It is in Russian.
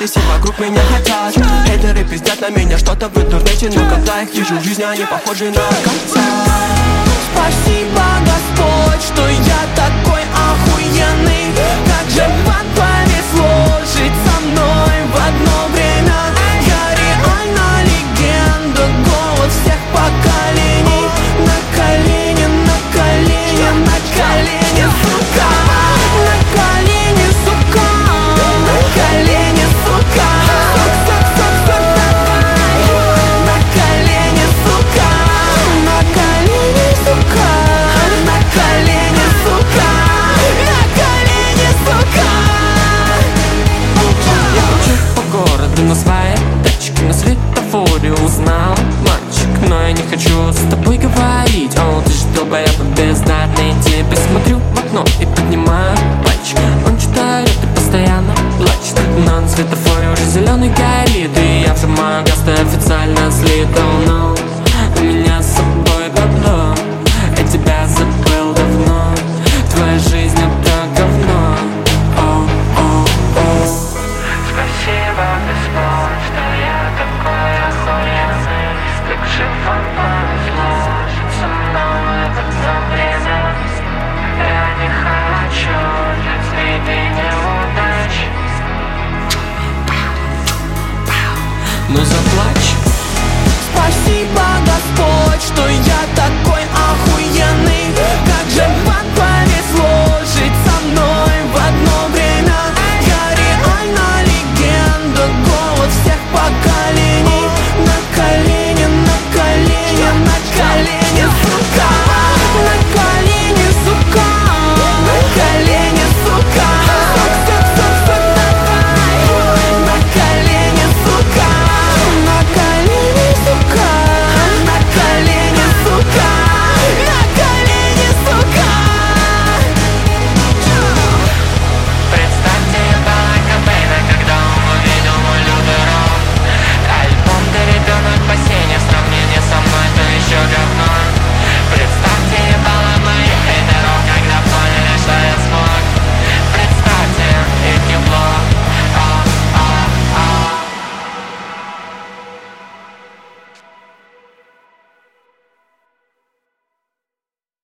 и все вокруг меня хотят. Хейтеры пиздят на меня что-то в интернете, но когда их вижу в жизни, они похожи на конца. Спасибо, Господь, что я такой охуенный. Как же вам повезло жить со мной в одно время. Я реально легенда, голос всех поколений. На колени, на колени, на колени, сука. На колени, сука. На колени, сука. Сук, давай. На колени, сука. На колени, сука. На колени, сука. На колени, сука. Я кручу по городу на своей тачке, на светофоре узнал мальчик, но я не хочу с тобой говорить. О, ты ж долбоеб бездарный. Тебе смотрю в окно и поднимаю пальчик. Он читает и постоянно плачет, но на светофоре уже зеленый горит, и я вжимаю газ, ты официально слит. Oh no, у меня с собой бабло, я тебя забыл давно. Твоя жизнь это говно. Oh, oh, oh. Спасибо, Господь, что я такой охуенный. Как же вам повезло жить со мной в одно время. Я не хочу жить среди неудач. Ну заплачь. Спасибо, Господь, что